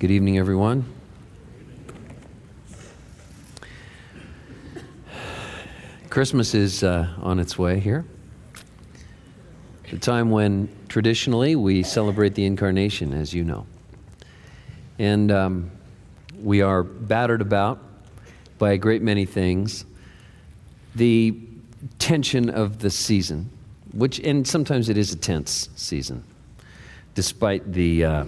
Good evening, everyone. Christmas is on its way here. The time when traditionally we celebrate the Incarnation, as you know. And we are battered about by a great many things. The tension of the season, and sometimes it is a tense season, despite the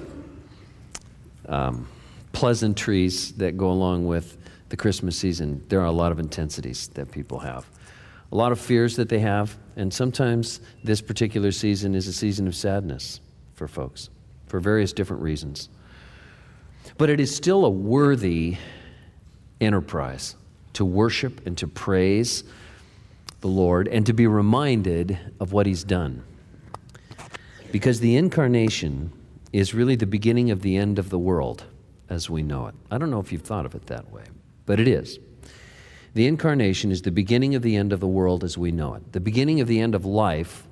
pleasantries that go along with the Christmas season. There are a lot of intensities that people have, a lot of fears that they have, and sometimes this particular season is a season of sadness for folks for various different reasons. But it is still a worthy enterprise to worship and to praise the Lord and to be reminded of what He's done. Because the Incarnation is really the beginning of the end of the world as we know it. I don't know if you've thought of it that way, but it is. The Incarnation is the beginning of the end of the world as we know it, the beginning of the end of life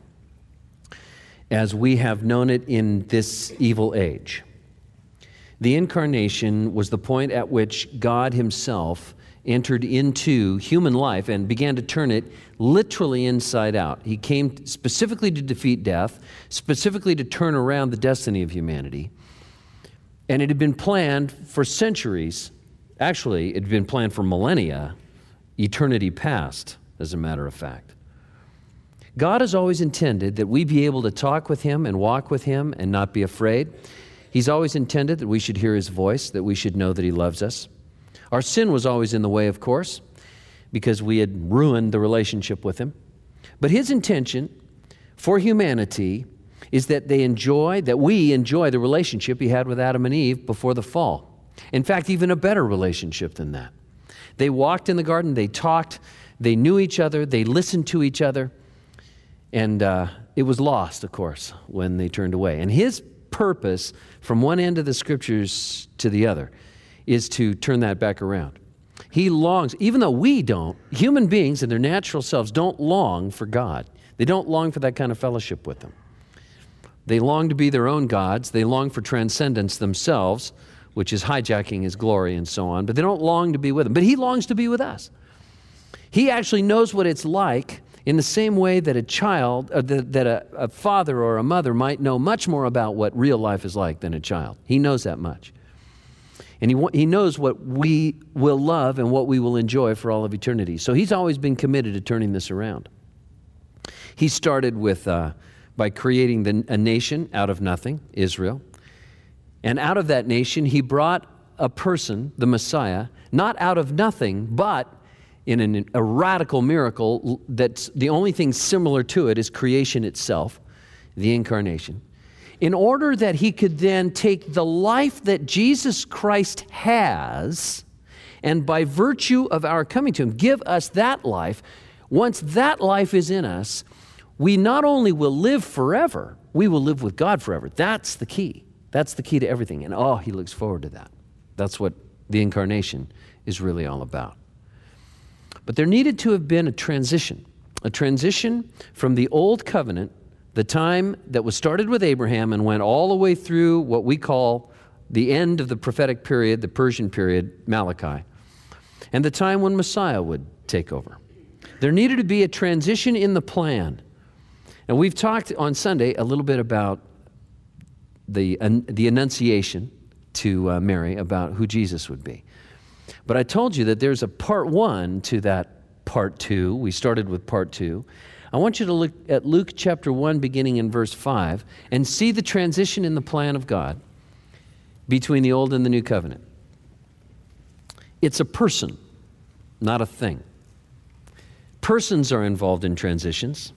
as we have known it in this evil age. The Incarnation was the point at which God Himself entered into human life and began to turn it literally inside out. He came specifically to defeat death, specifically to turn around the destiny of humanity. And it had been planned for centuries. Actually, it had been planned for millennia, eternity past, as a matter of fact. God has always intended that we be able to talk with Him and walk with Him and not be afraid. He's always intended that we should hear His voice, that we should know that He loves us. Our sin was always in the way, of course, because we had ruined the relationship with Him. But His intention for humanity is that we enjoy the relationship He had with Adam and Eve before the fall. In fact, even a better relationship than that. They walked in the garden, they talked, they knew each other, they listened to each other, and it was lost, of course, when they turned away. And His purpose from one end of the Scriptures to the other is to turn that back around. He longs, even though we don't, human beings in their natural selves don't long for God. They don't long for that kind of fellowship with Him. They long to be their own gods. They long for transcendence themselves, which is hijacking His glory and so on, but they don't long to be with Him. But He longs to be with us. He actually knows what it's like in the same way that a father or a mother might know much more about what real life is like than a child. He knows that much. And he knows what we will love and what we will enjoy for all of eternity. So He's always been committed to turning this around. He started by creating a nation out of nothing, Israel. And out of that nation, He brought a person, the Messiah, not out of nothing, but in a radical miracle that's the only thing similar to it is creation itself, the Incarnation. In order that He could then take the life that Jesus Christ has, and by virtue of our coming to Him, give us that life. Once that life is in us, we not only will live forever, we will live with God forever. That's the key. That's the key to everything. And He looks forward to that. That's what the Incarnation is really all about. But there needed to have been a transition from the Old Covenant, the time that was started with Abraham and went all the way through what we call the end of the prophetic period, the Persian period, Malachi, and the time when Messiah would take over. There needed to be a transition in the plan. And we've talked on Sunday a little bit about the Annunciation to Mary, about who Jesus would be. But I told you that there's a part 1 to that part 2. We started with part 2. I want you to look at Luke chapter 1, beginning in verse 5, and see the transition in the plan of God between the Old and the New Covenant. It's a person, not a thing. Persons are involved in transitions.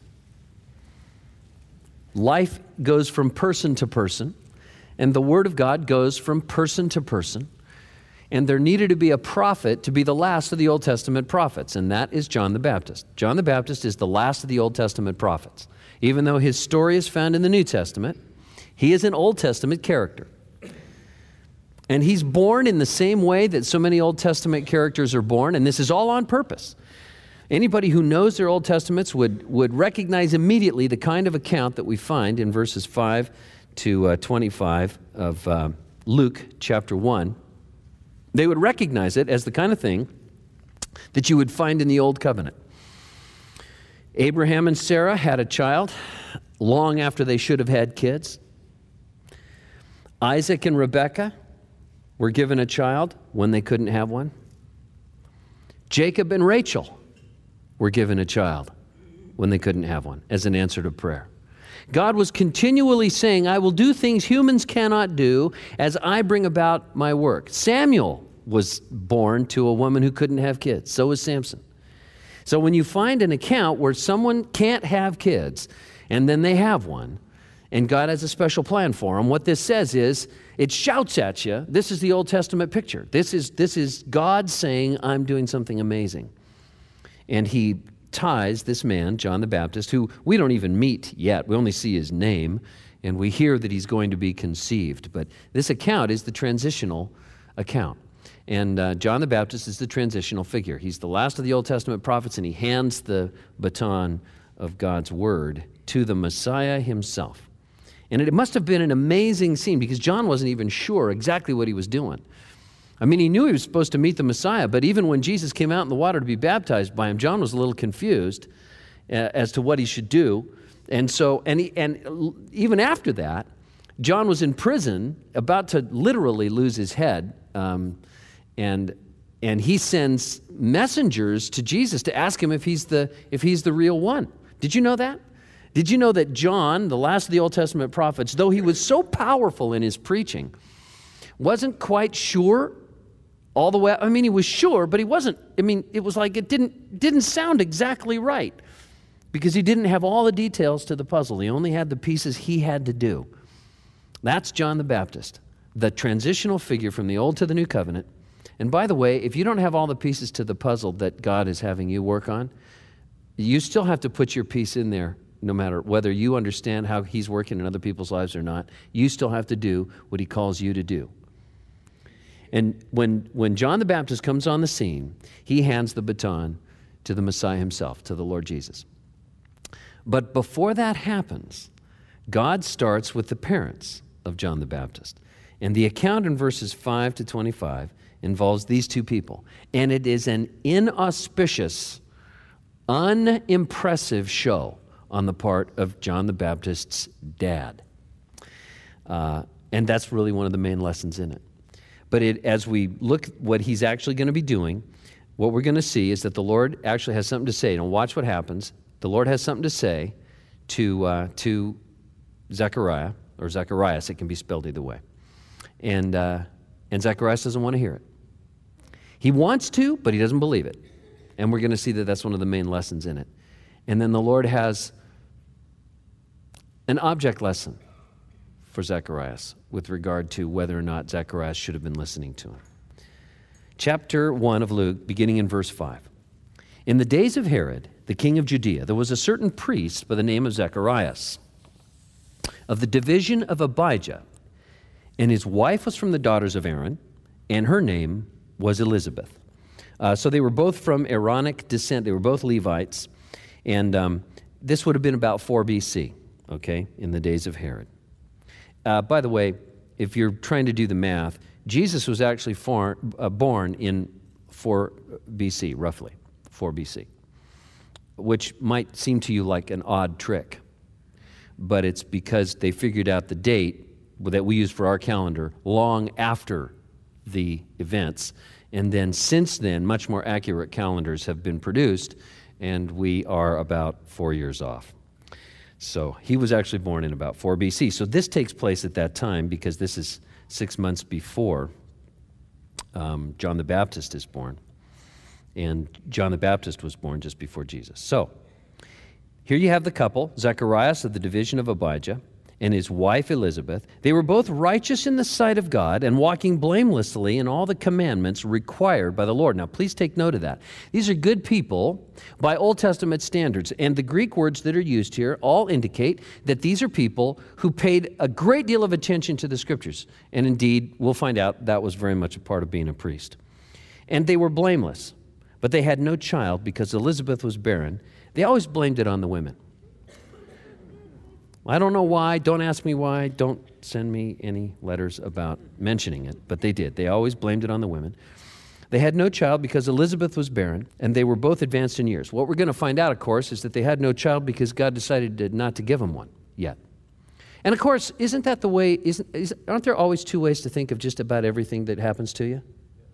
Life goes from person to person, and the Word of God goes from person to person. And there needed to be a prophet to be the last of the Old Testament prophets, and that is John the Baptist. John the Baptist is the last of the Old Testament prophets. Even though his story is found in the New Testament, he is an Old Testament character. And he's born in the same way that so many Old Testament characters are born, and this is all on purpose. Anybody who knows their Old Testaments would recognize immediately the kind of account that we find in verses 5 to 25 of Luke chapter 1, they would recognize it as the kind of thing that you would find in the Old Covenant. Abraham and Sarah had a child long after they should have had kids. Isaac and Rebekah were given a child when they couldn't have one. Jacob and Rachel were given a child when they couldn't have one as an answer to prayer. God was continually saying, I will do things humans cannot do as I bring about my work. Samuel was born to a woman who couldn't have kids. So was Samson. So when you find an account where someone can't have kids and then they have one, and God has a special plan for them, what this says is, it shouts at you, this is the Old Testament picture. This is God saying, I'm doing something amazing. And he ties this man, John the Baptist, who we don't even meet yet. We only see his name, and we hear that he's going to be conceived. But this account is the transitional account. And John the Baptist is the transitional figure. He's the last of the Old Testament prophets, and he hands the baton of God's word to the Messiah himself. And it must have been an amazing scene because John wasn't even sure exactly what he was doing. I mean, he knew he was supposed to meet the Messiah, but even when Jesus came out in the water to be baptized by him, John was a little confused as to what he should do. And so, even after that, John was in prison, about to literally lose his head, and he sends messengers to Jesus to ask him if he's the real one. Did you know that? Did you know that John, the last of the Old Testament prophets, though he was so powerful in his preaching, wasn't quite sure all the way? I mean, he was sure, but he wasn't. I mean, it was like it didn't sound exactly right because he didn't have all the details to the puzzle. He only had the pieces he had to do. That's John the Baptist, the transitional figure from the Old to the New Covenant. And by the way, if you don't have all the pieces to the puzzle that God is having you work on, you still have to put your piece in there. No matter whether you understand how he's working in other people's lives or not, you still have to do what he calls you to do. And when John the Baptist comes on the scene, he hands the baton to the Messiah himself, to the Lord Jesus. But before that happens, God starts with the parents of John the Baptist. And the account in verses 5 to 25 involves these two people. And it is an inauspicious, unimpressive show on the part of John the Baptist's dad. And that's really one of the main lessons in it. But as we look what he's actually going to be doing, what we're going to see is that the Lord actually has something to say. Now watch what happens. The Lord has something to say to Zechariah, or Zacharias, it can be spelled either way. And Zacharias doesn't want to hear it. He wants to, but he doesn't believe it. And we're going to see that that's one of the main lessons in it. And then the Lord has an object lesson for Zacharias with regard to whether or not Zacharias should have been listening to him. Chapter 1 of Luke, beginning in verse 5. In the days of Herod, the king of Judea, there was a certain priest by the name of Zacharias, of the division of Abijah, and his wife was from the daughters of Aaron, and her name was Elizabeth. So they were both from Aaronic descent. They were both Levites. And this would have been about 4 BC, okay, in the days of Herod. By the way, if you're trying to do the math, Jesus was actually born in 4 BC, roughly, 4 BC, which might seem to you like an odd trick, but it's because they figured out the date that we use for our calendar long after the events, and then since then, much more accurate calendars have been produced, and we are about 4 years off. So he was actually born in about 4 BC. So this takes place at that time because this is 6 months before John the Baptist is born. And John the Baptist was born just before Jesus. So here you have the couple, Zacharias of the division of Abijah, and his wife Elizabeth. They were both righteous in the sight of God and walking blamelessly in all the commandments required by the Lord. Now, please take note of that. These are good people by Old Testament standards, and the Greek words that are used here all indicate that these are people who paid a great deal of attention to the Scriptures. And indeed, we'll find out that was very much a part of being a priest. And they were blameless, but they had no child because Elizabeth was barren. They always blamed it on the women. I don't know why. Don't ask me why. Don't send me any letters about mentioning it, but they did. They always blamed it on the women. They had no child because Elizabeth was barren, and they were both advanced in years. What we're going to find out, of course, is that they had no child because God decided not to give them one yet. And of course, isn't that the way, aren't there always two ways to think of just about everything that happens to you?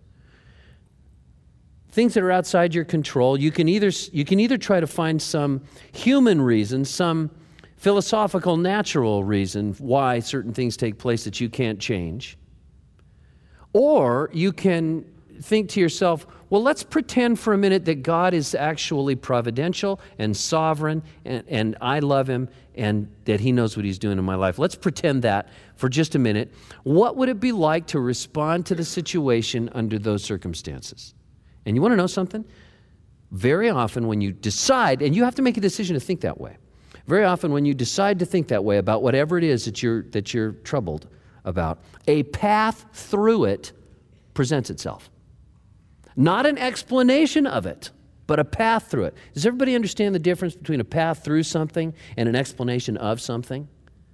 Things that are outside your control, you can either try to find some human reason, some philosophical, natural reason why certain things take place that you can't change. Or you can think to yourself, well, let's pretend for a minute that God is actually providential and sovereign, and I love him, and that he knows what he's doing in my life. Let's pretend that for just a minute. What would it be like to respond to the situation under those circumstances? And you want to know something? Very often when you decide, and you have to make a decision to think that way, very often when you decide to think that way about whatever it is that you're troubled about, a path through it presents itself. Not an explanation of it, but a path through it. Does everybody understand the difference between a path through something and an explanation of something?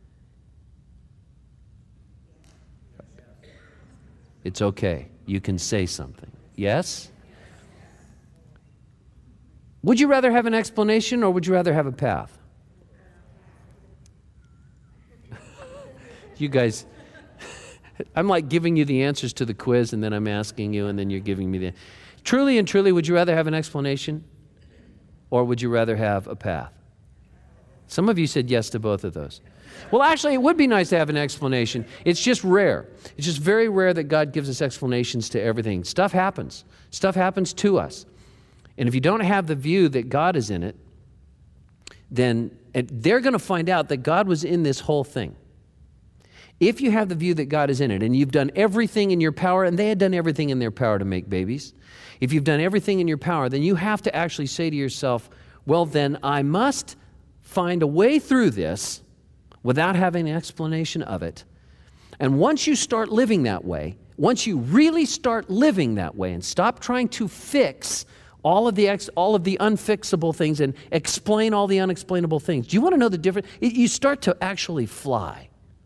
It's okay. You can say something. Yes? Would you rather have an explanation or would you rather have a path? You guys, I'm like giving you the answers to the quiz and then I'm asking you and then you're giving me the... Truly and truly, would you rather have an explanation or would you rather have a path? Some of you said yes to both of those. Well, actually, it would be nice to have an explanation. It's just rare. It's just very rare that God gives us explanations to everything. Stuff happens. Stuff happens to us. And if you don't have the view that God is in it, then they're going to find out that God was in this whole thing. If you have the view that God is in it, and you've done everything in your power, and they had done everything in their power to make babies, if you've done everything in your power, then you have to actually say to yourself, well, then I must find a way through this without having an explanation of it. And once you start living that way, once you really start living that way and stop trying to fix all of the unfixable things and explain all the unexplainable things, do you want to know the difference? You start to actually fly.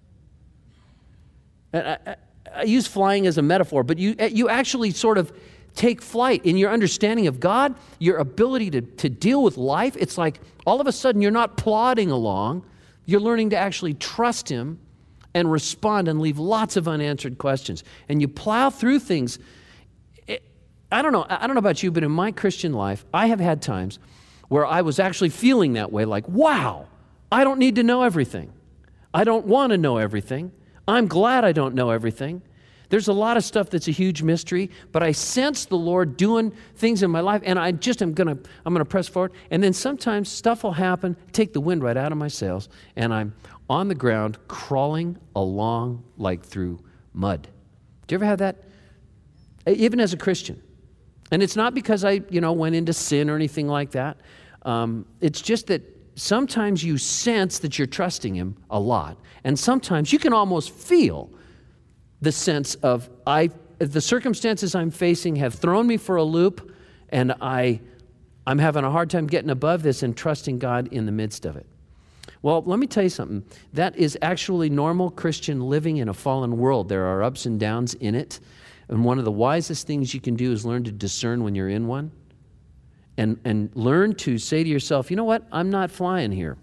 I use flying as a metaphor, but you actually sort of take flight in your understanding of God, your ability to deal with life. It's like all of a sudden you're not plodding along. You're learning to actually trust him and respond and leave lots of unanswered questions. And you plow through things. I don't know about you, but in my Christian life, I have had times where I was actually feeling that way, like, wow, I don't need to know everything. I don't want to know everything. I'm glad I don't know everything. There's a lot of stuff that's a huge mystery, but I sense the Lord doing things in my life, and I'm gonna press forward. And then sometimes stuff will happen, take the wind right out of my sails, and I'm on the ground crawling along like through mud. Do you ever have that? Even as a Christian. And it's not because I went into sin or anything like that. It's just that sometimes you sense that you're trusting him a lot. And sometimes you can almost feel the sense of, the circumstances I'm facing have thrown me for a loop, and I'm having a hard time getting above this and trusting God in the midst of it. Well, let me tell you something. That is actually normal Christian living in a fallen world. There are ups and downs in it. And one of the wisest things you can do is learn to discern when you're in one. And learn to say to yourself, you know what? I'm not flying here.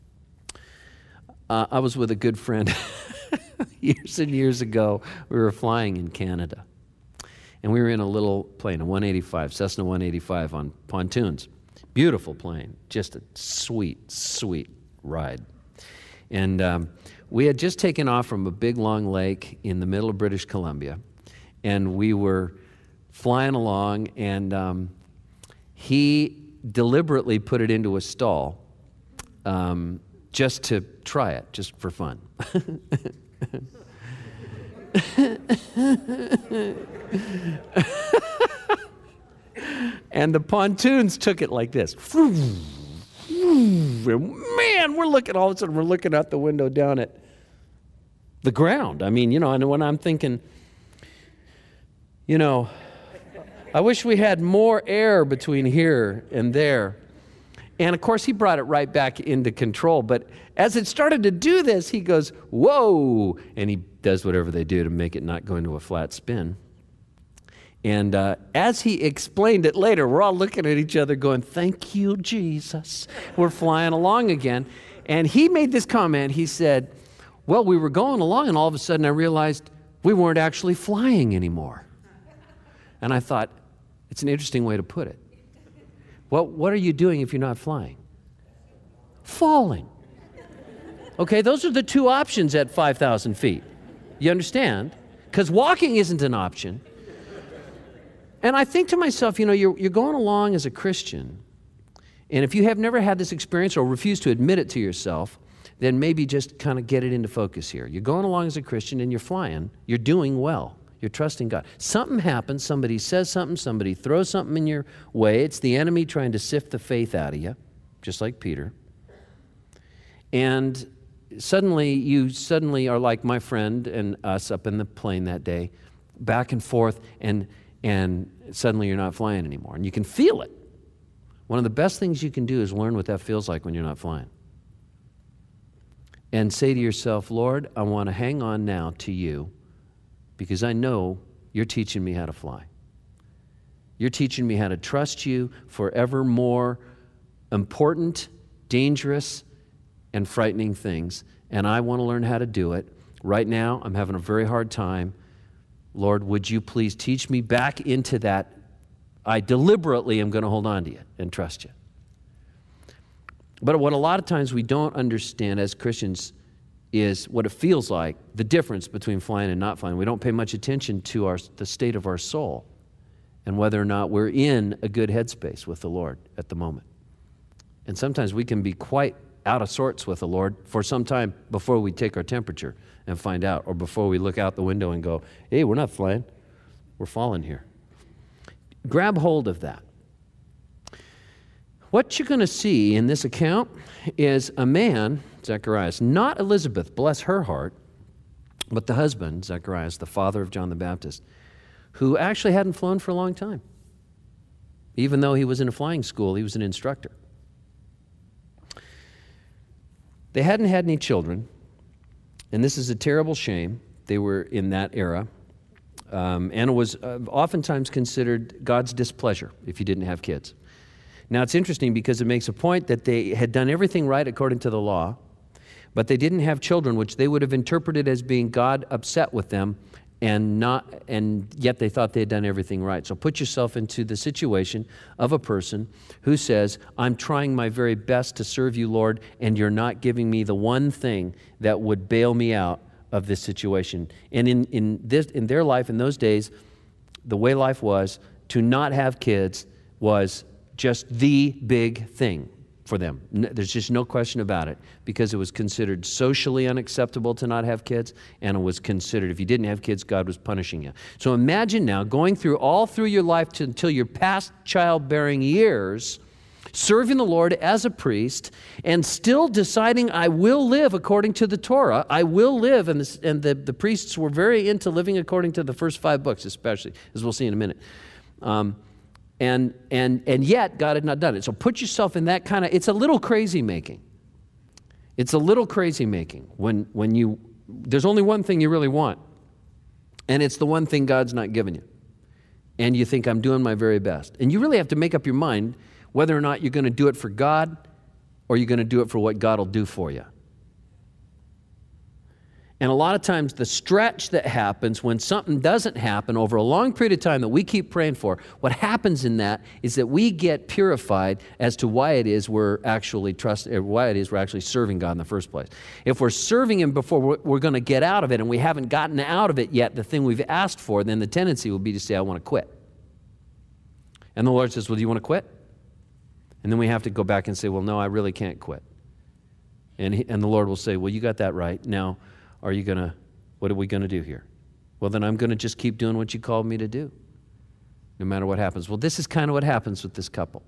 I was with a good friend years and years ago. We were flying in Canada. And we were in a little plane, a 185, Cessna 185 on pontoons. Beautiful plane. Just a sweet, sweet ride. And we had just taken off from a big, long lake in the middle of British Columbia. And we were flying along, and he deliberately put it into a stall just to try it, just for fun. And the pontoons took it like this. Man, all of a sudden we're looking out the window down at the ground. I mean, and when I'm thinking, I wish we had more air between here and there. And of course, he brought it right back into control. But as it started to do this, he goes, whoa! And he does whatever they do to make it not go into a flat spin. And as he explained it later, we're all looking at each other going, thank you, Jesus. We're flying along again. And he made this comment. He said, well, we were going along, and all of a sudden I realized we weren't actually flying anymore. And I thought, it's an interesting way to put it. Well, what are you doing if you're not flying? Falling. Okay, those are the two options at 5,000 feet. You understand? Because walking isn't an option. And I think to myself, you're going along as a Christian, and if you have never had this experience or refuse to admit it to yourself, then maybe just kind of get it into focus here. You're going along as a Christian and you're flying. You're doing well. You're trusting God. Something happens. Somebody says something. Somebody throws something in your way. It's the enemy trying to sift the faith out of you, just like Peter. And you are like my friend and us up in the plane that day, back and forth, and suddenly you're not flying anymore. And you can feel it. One of the best things you can do is learn what that feels like when you're not flying. And say to yourself, Lord, I want to hang on now to you because I know you're teaching me how to fly. You're teaching me how to trust you for ever more important, dangerous, and frightening things. And I want to learn how to do it. Right now, I'm having a very hard time. Lord, would you please teach me back into that? I deliberately am going to hold on to you and trust you. But what a lot of times we don't understand as Christians is what it feels like, the difference between flying and not flying. We don't pay much attention to the state of our soul and whether or not we're in a good headspace with the Lord at the moment. And sometimes we can be quite out of sorts with the Lord for some time before we take our temperature and find out, or before we look out the window and go, hey, we're not flying, we're falling here. Grab hold of that. What you're going to see in this account is a man, Zacharias, not Elizabeth, bless her heart, but the husband, Zacharias, the father of John the Baptist, who actually hadn't flown for a long time. Even though he was in a flying school, he was an instructor. They hadn't had any children, and this is a terrible shame. They were in that era. And it was oftentimes considered God's displeasure if you didn't have kids. Now, it's interesting because it makes a point that they had done everything right according to the law, but they didn't have children, which they would have interpreted as being God upset with them, and yet they thought they had done everything right. So put yourself into the situation of a person who says, I'm trying my very best to serve you, Lord, and you're not giving me the one thing that would bail me out of this situation. And in their life in those days, the way life was, to not have kids was just the big thing for them. There's just no question about it, because it was considered socially unacceptable to not have kids, and it was considered, if you didn't have kids, God was punishing you. So imagine now going through your life until your past childbearing years, serving the Lord as a priest, and still deciding, I will live according to the Torah. I will live, and the priests were very into living according to the first 5 books, especially, as we'll see in a minute. And yet God had not done it. So put yourself in that kind of, it's a little crazy making. It's a little crazy making when there's only one thing you really want, and it's the one thing God's not giving you. And you think, I'm doing my very best. And you really have to make up your mind whether or not you're going to do it for God or you're going to do it for what God will do for you. And a lot of times the stretch that happens when something doesn't happen over a long period of time that we keep praying for, what happens in that is that we get purified as to why it is we're actually serving God in the first place. If we're serving Him before we're going to get out of it, and we haven't gotten out of it yet, the thing we've asked for, then the tendency will be to say, I want to quit. And the Lord says, well, do you want to quit? And then we have to go back and say, well, no, I really can't quit. And the Lord will say, well, you got that right. Now, what are we going to do here? Well, then I'm going to just keep doing what you called me to do, no matter what happens. Well, this is kind of what happens with this couple.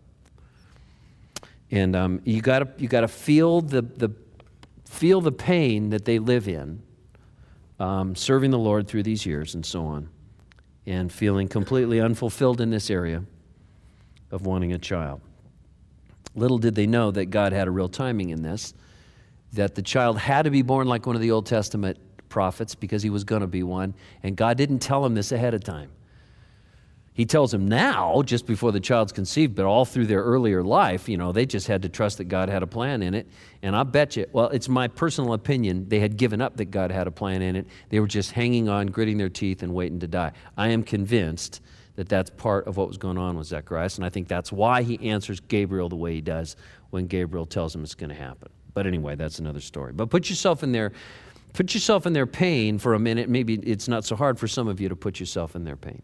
And you got to feel the pain that they live in, serving the Lord through these years and so on, and feeling completely unfulfilled in this area of wanting a child. Little did they know that God had a real timing in this, that the child had to be born like one of the Old Testament prophets because he was going to be one, and God didn't tell him this ahead of time. He tells him now, just before the child's conceived, but all through their earlier life, they just had to trust that God had a plan in it. And I bet you, well, it's my personal opinion, they had given up that God had a plan in it. They were just hanging on, gritting their teeth, and waiting to die. I am convinced that that's part of what was going on with Zacharias, and I think that's why he answers Gabriel the way he does when Gabriel tells him it's going to happen. But anyway, that's another story. But put yourself in their pain for a minute. Maybe it's not so hard for some of you to put yourself in their pain.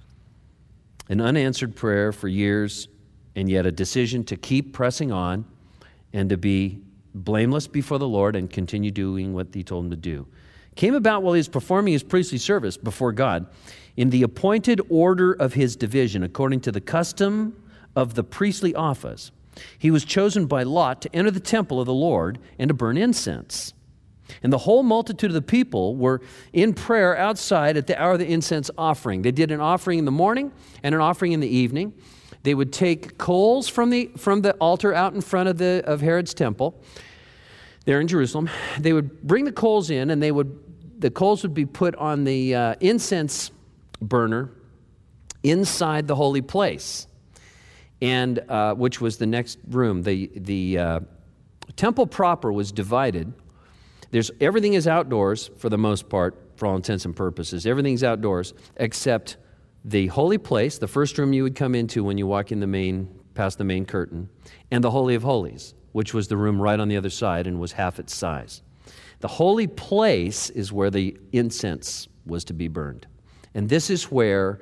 An unanswered prayer for years, and yet a decision to keep pressing on and to be blameless before the Lord and continue doing what he told him to do. Came about while he was performing his priestly service before God in the appointed order of his division, according to the custom of the priestly office. He was chosen by lot to enter the temple of the Lord and to burn incense. And the whole multitude of the people were in prayer outside at the hour of the incense offering. They did an offering in the morning and an offering in the evening. They would take coals from the altar out in front of Herod's temple there in Jerusalem. They would bring the coals in, and the coals would be put on the incense burner inside the holy place, and which was the next room. The temple proper was divided. Everything is outdoors for the most part, for all intents and purposes. Everything's outdoors except the holy place, the first room you would come into when you walk in past the main curtain, and the Holy of Holies, which was the room right on the other side and was half its size. The holy place is where the incense was to be burned. And this is where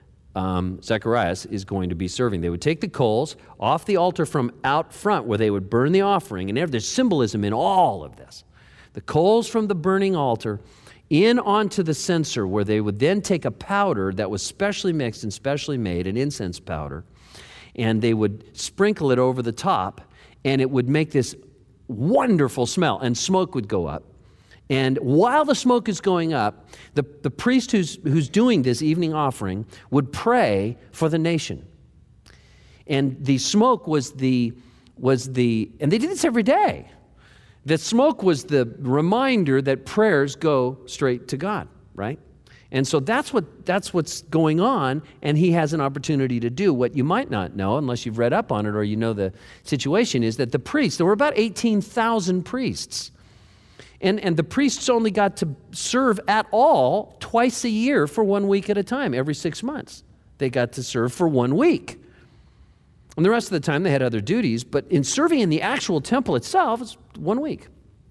Zacharias is going to be serving. They would take the coals off the altar from out front where they would burn the offering, and there's symbolism in all of this. The coals from the burning altar in onto the censer, where they would then take a powder that was specially mixed and specially made, an incense powder, and they would sprinkle it over the top, and it would make this wonderful smell, and smoke would go up. And while the smoke is going up, the priest who's doing this evening offering would pray for the nation. And the smoke was and they did this every day. The smoke was the reminder that prayers go straight to God, right? And so that's what's going on, and he has an opportunity to do. What you might not know, unless you've read up on it or you know the situation, is that the priests, there were about 18,000 priests. And the priests only got to serve at all twice a year for 1 week at a time, every 6 months. They got to serve for 1 week. And the rest of the time they had other duties, but in serving in the actual temple itself, it's 1 week.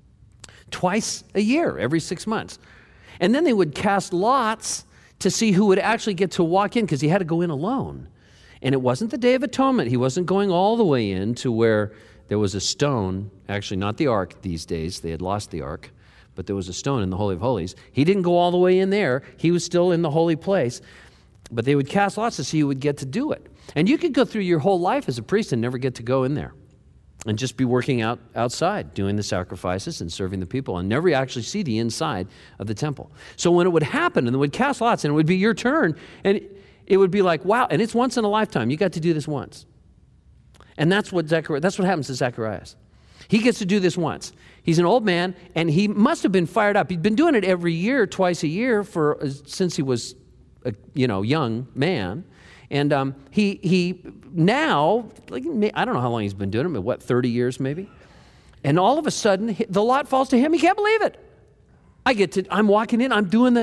Twice a year, every 6 months. And then they would cast lots to see who would actually get to walk in, because he had to go in alone. And it wasn't the Day of Atonement. He wasn't going all the way in to where there was a stone, actually not the ark these days, they had lost the ark, but there was a stone in the Holy of Holies. He didn't go all the way in there. He was still in the holy place. But they would cast lots to see who would get to do it. And you could go through your whole life as a priest and never get to go in there and just be working outside, doing the sacrifices and serving the people, and never actually see the inside of the temple. So when it would happen, and they would cast lots, and it would be your turn, and it would be like, wow, and it's once in a lifetime. You got to do this once. And that's what happens to Zacharias. He gets to do this once. He's an old man, and he must have been fired up. He'd been doing it every year, twice a year, since he was a young man. And he now, I don't know how long he's been doing it, but 30 years maybe? And all of a sudden, the lot falls to him. He can't believe it. I'm walking in, I'm doing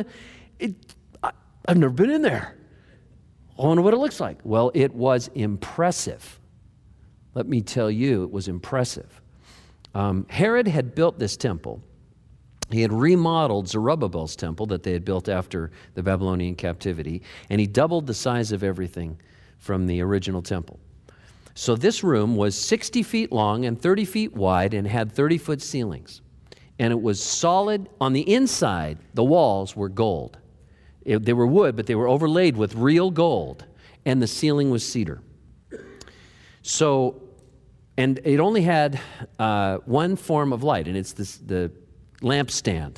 I've never been in there. I wonder what it looks like. Well, it was impressive. Let me tell you, it was impressive. Herod had built this temple. He had remodeled Zerubbabel's temple that they had built after the Babylonian captivity, and he doubled the size of everything from the original temple. So this room was 60 feet long and 30 feet wide and had 30-foot ceilings. And it was solid. On the inside, the walls were gold. They were wood, but they were overlaid with real gold, and the ceiling was cedar. So, and it only had one form of light, and it's the lampstand.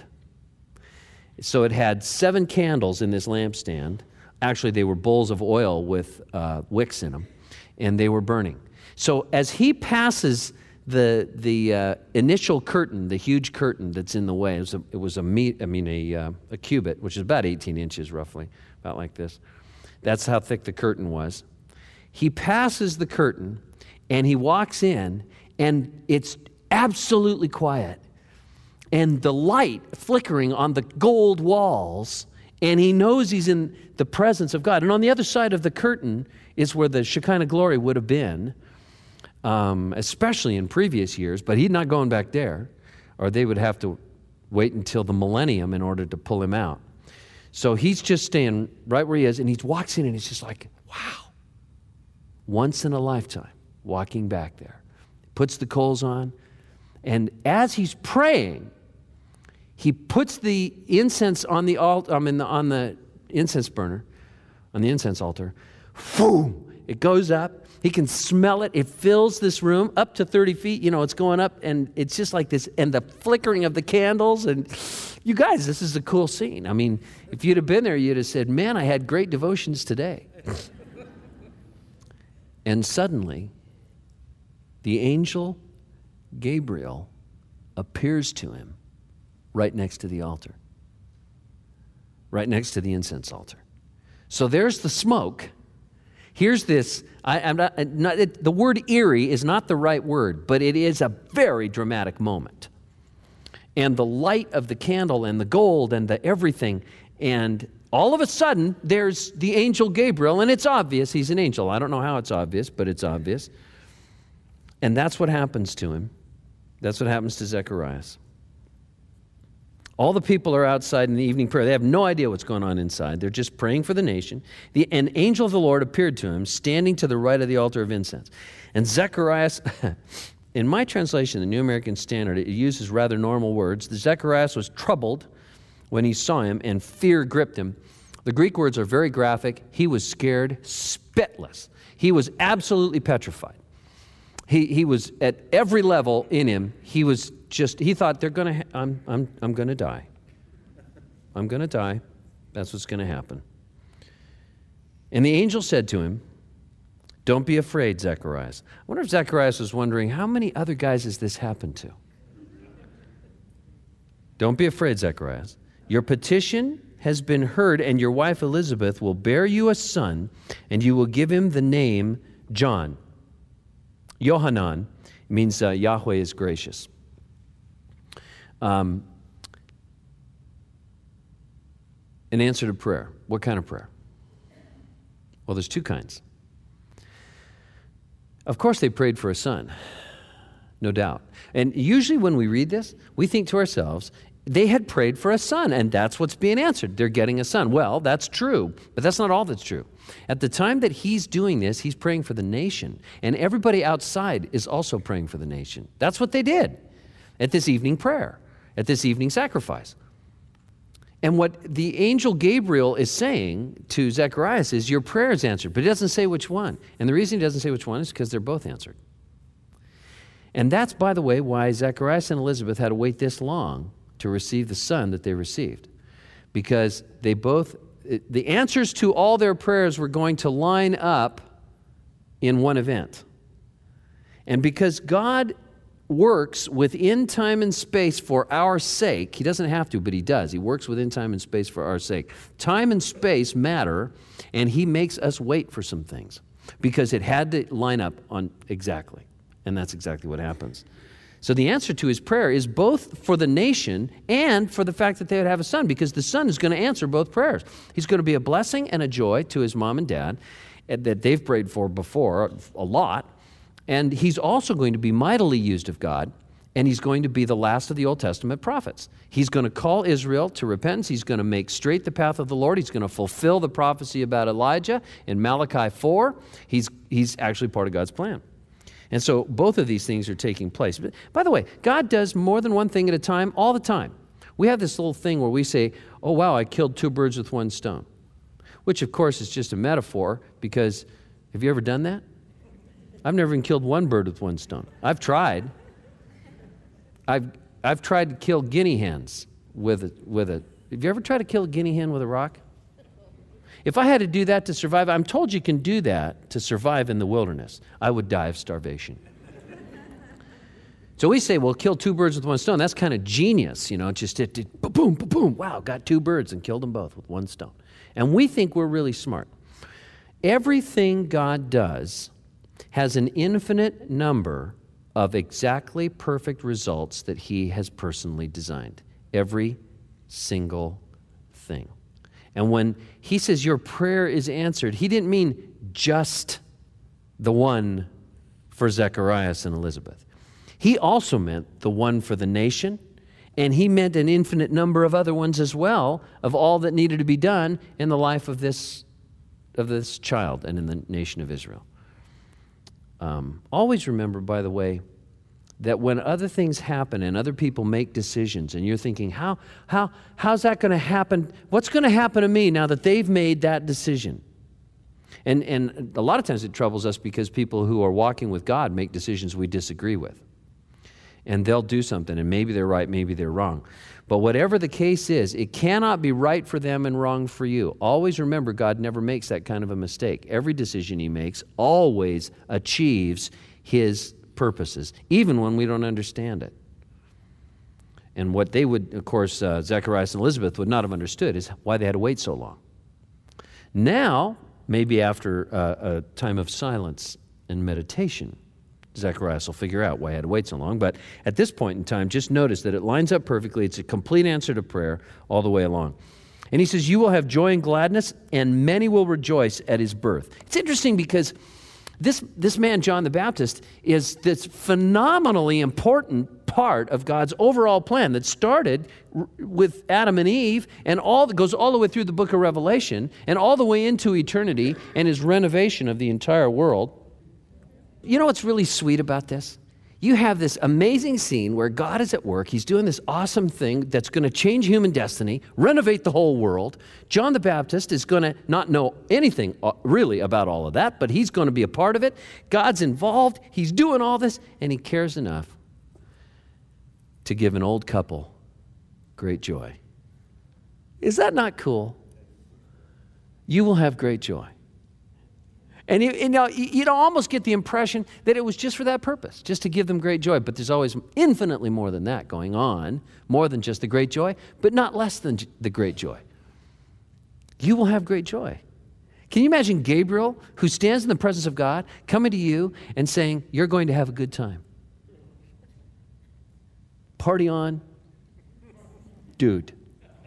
So it had 7 candles in this lampstand. Actually, they were bowls of oil with wicks in them, and they were burning. So as he passes the initial curtain, the huge curtain that's in the way, it was a cubit, which is about 18 inches roughly, about like this. That's how thick the curtain was. He passes the curtain and he walks in, and it's absolutely quiet. And the light flickering on the gold walls, and he knows he's in the presence of God. And on the other side of the curtain is where the Shekinah glory would have been, especially in previous years, but he's not going back there, or they would have to wait until the millennium in order to pull him out. So he's just staying right where he is, and he walks in, and he's just like, wow. Once in a lifetime, walking back there. Puts the coals on, and as he's praying, he puts the incense on the on the incense burner, on the incense altar. Boom! It goes up. He can smell it. It fills this room up to 30 feet. You know, it's going up, and it's just like this, and the flickering of the candles. And you guys, this is a cool scene. I mean, if you'd have been there, you'd have said, man, I had great devotions today. And suddenly, the angel Gabriel appears to him right next to the altar, right next to the incense altar. So there's the smoke. Here's this, the word eerie is not the right word, but it is a very dramatic moment. And the light of the candle and the gold and the everything, and all of a sudden, there's the angel Gabriel, and it's obvious he's an angel. I don't know how it's obvious, but it's obvious. And that's what happens to him. That's what happens to Zacharias. All the people are outside in the evening prayer. They have no idea what's going on inside. They're just praying for the nation. An angel of the Lord appeared to him, standing to the right of the altar of incense. And Zacharias, in my translation, the New American Standard, it uses rather normal words. Zacharias was troubled when he saw him, and fear gripped him. The Greek words are very graphic. He was scared spitless. He was absolutely petrified. He was at every level in him. He thought I'm going to die. I'm going to die. That's what's going to happen. And the angel said to him, don't be afraid, Zacharias. I wonder if Zacharias was wondering, how many other guys has this happened to? Don't be afraid, Zacharias. Your petition has been heard, and your wife Elizabeth will bear you a son, and you will give him the name John. Yohanan means Yahweh is gracious. An answer to prayer. What kind of prayer? Well, there's two kinds. Of course, they prayed for a son, no doubt. And usually when we read this, we think to ourselves, they had prayed for a son, and that's what's being answered. They're getting a son. Well, that's true, but that's not all that's true. At the time that he's doing this, he's praying for the nation, and everybody outside is also praying for the nation. That's what they did at this evening prayer, at this evening sacrifice. And what the angel Gabriel is saying to Zacharias is, your prayer is answered, but he doesn't say which one. And the reason he doesn't say which one is because they're both answered. And that's, by the way, why Zacharias and Elizabeth had to wait this long to receive the son that they received. Because the answers to all their prayers were going to line up in one event. And because God works within time and space for our sake, he doesn't have to, but he does. He works within time and space for our sake. Time and space matter, and he makes us wait for some things because it had to line up on exactly. And that's exactly what happens. So the answer to his prayer is both for the nation and for the fact that they would have a son, because the son is going to answer both prayers. He's going to be a blessing and a joy to his mom and dad that they've prayed for before a lot. And he's also going to be mightily used of God, and he's going to be the last of the Old Testament prophets. He's going to call Israel to repentance. He's going to make straight the path of the Lord. He's going to fulfill the prophecy about Elijah in Malachi 4. He's actually part of God's plan. And so both of these things are taking place. But by the way, God does more than one thing at a time, all the time. We have this little thing where we say, oh, wow, I killed two birds with one stone, which, of course, is just a metaphor, because have you ever done that? I've never even killed one bird with one stone. I've tried. I've tried to kill guinea hens with a. Have you ever tried to kill a guinea hen with a rock? If I had to do that to survive, I'm told you can do that to survive in the wilderness. I would die of starvation. So we say, well, kill two birds with one stone. That's kind of genius, just boom, boom, boom. Wow, got two birds and killed them both with one stone. And we think we're really smart. Everything God does has an infinite number of exactly perfect results that he has personally designed. Every single thing. And when he says your prayer is answered, he didn't mean just the one for Zacharias and Elizabeth. He also meant the one for the nation, and he meant an infinite number of other ones as well, of all that needed to be done in the life of this child and in the nation of Israel. Always remember, by the way, that when other things happen and other people make decisions and you're thinking, how's that going to happen? What's going to happen to me now that they've made that decision? And a lot of times it troubles us because people who are walking with God make decisions we disagree with. And they'll do something, and maybe they're right, maybe they're wrong. But whatever the case is, it cannot be right for them and wrong for you. Always remember, God never makes that kind of a mistake. Every decision he makes always achieves his purposes, even when we don't understand it. And what they would, of course, Zacharias and Elizabeth would not have understood is why they had to wait so long. Now, maybe after a time of silence and meditation, Zacharias will figure out why he had to wait so long. But at this point in time, just notice that it lines up perfectly. It's a complete answer to prayer all the way along. And he says, you will have joy and gladness, and many will rejoice at his birth. It's interesting because this man, John the Baptist, is this phenomenally important part of God's overall plan that started with Adam and Eve and goes all the way through the book of Revelation and all the way into eternity and his renovation of the entire world. You know what's really sweet about this? You have this amazing scene where God is at work. He's doing this awesome thing that's going to change human destiny, renovate the whole world. John the Baptist is going to not know anything really about all of that, but he's going to be a part of it. God's involved. He's doing all this, and he cares enough to give an old couple great joy. Is that not cool? You will have great joy. And you almost get the impression that it was just for that purpose, just to give them great joy. But there's always infinitely more than that going on, more than just the great joy, but not less than the great joy. You will have great joy. Can you imagine Gabriel, who stands in the presence of God, coming to you and saying, you're going to have a good time? Party on, dude.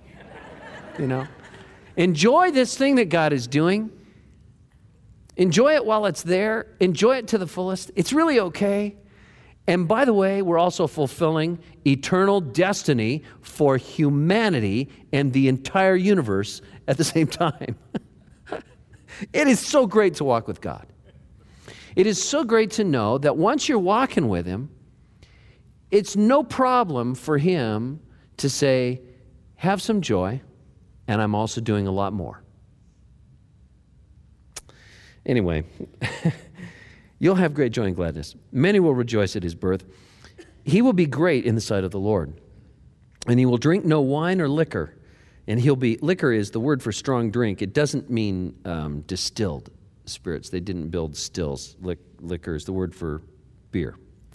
Enjoy this thing that God is doing. Enjoy it while it's there. Enjoy it to the fullest. It's really okay. And by the way, we're also fulfilling eternal destiny for humanity and the entire universe at the same time. It is so great to walk with God. It is so great to know that once you're walking with him, it's no problem for him to say, have some joy, and I'm also doing a lot more. Anyway, you'll have great joy and gladness. Many will rejoice at his birth. He will be great in the sight of the Lord. And he will drink no wine or liquor. And liquor is the word for strong drink. It doesn't mean distilled spirits. They didn't build stills. Liquor is the word for beer.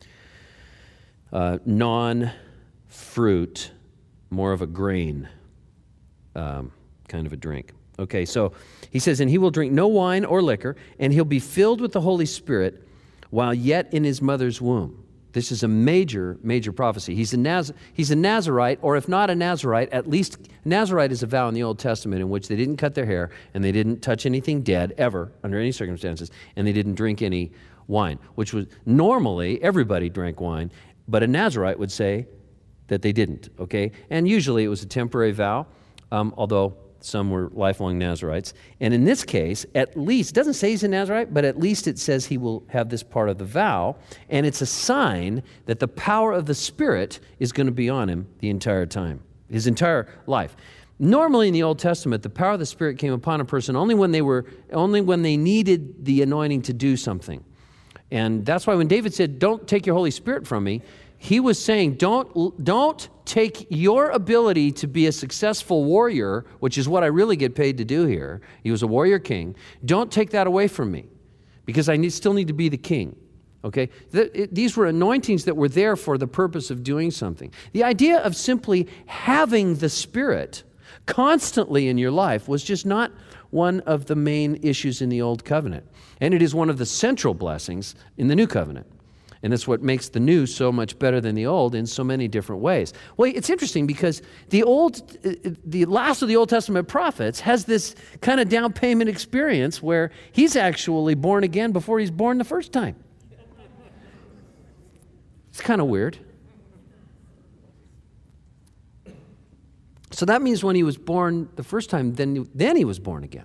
Non-fruit, more of a grain kind of a drink. Okay, so he says, and he will drink no wine or liquor, and he'll be filled with the Holy Spirit while yet in his mother's womb. This is a major, major prophecy. He's a Nazirite, or if not a Nazirite, at least Nazirite is a vow in the Old Testament in which they didn't cut their hair, and they didn't touch anything dead, ever, under any circumstances, and they didn't drink any wine, which was normally everybody drank wine, but a Nazirite would say that they didn't, okay? And usually it was a temporary vow, although some were lifelong Nazirites. And in this case, at least, it doesn't say he's a Nazirite, but at least it says he will have this part of the vow, and it's a sign that the power of the Spirit is going to be on him the entire time, his entire life. Normally in the Old Testament, the power of the Spirit came upon a person only when they needed the anointing to do something. And that's why when David said, don't take your Holy Spirit from me, he was saying, don't take your ability to be a successful warrior, which is what I really get paid to do here. He was a warrior king. Don't take that away from me, because I still need to be the king. Okay? These were anointings that were there for the purpose of doing something. The idea of simply having the Spirit constantly in your life was just not one of the main issues in the Old Covenant. And it is one of the central blessings in the New Covenant. And that's what makes the new so much better than the old in so many different ways. Well, it's interesting because the last of the Old Testament prophets has this kind of down payment experience where he's actually born again before he's born the first time. It's kind of weird. So that means when he was born the first time, then he was born again.